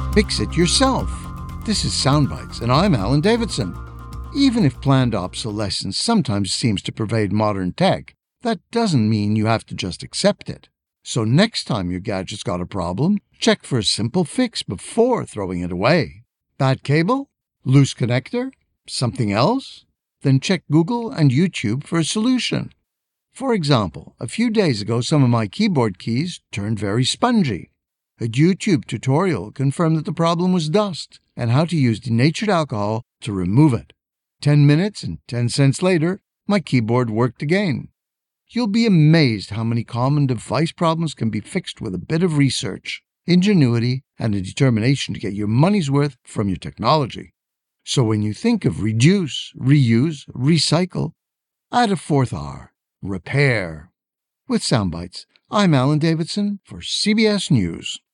Fix it yourself. This is Soundbites, and I'm Alan Davidson. Even if planned obsolescence sometimes seems to pervade modern tech, that doesn't mean you have to just accept it. So next time your gadget's got a problem, check for a simple fix before throwing it away. Bad cable? Loose connector? Something else? Then check Google and YouTube for a solution. For example, a few days ago some of my keyboard keys turned very spongy. A YouTube tutorial confirmed that the problem was dust and how to use denatured alcohol to remove it. 10 minutes and 10 cents later, my keyboard worked again. You'll be amazed how many common device problems can be fixed with a bit of research, ingenuity, and a determination to get your money's worth from your technology. So when you think of reduce, reuse, recycle, add a fourth R, repair. With Soundbites, I'm Alan Davidson for CBS News.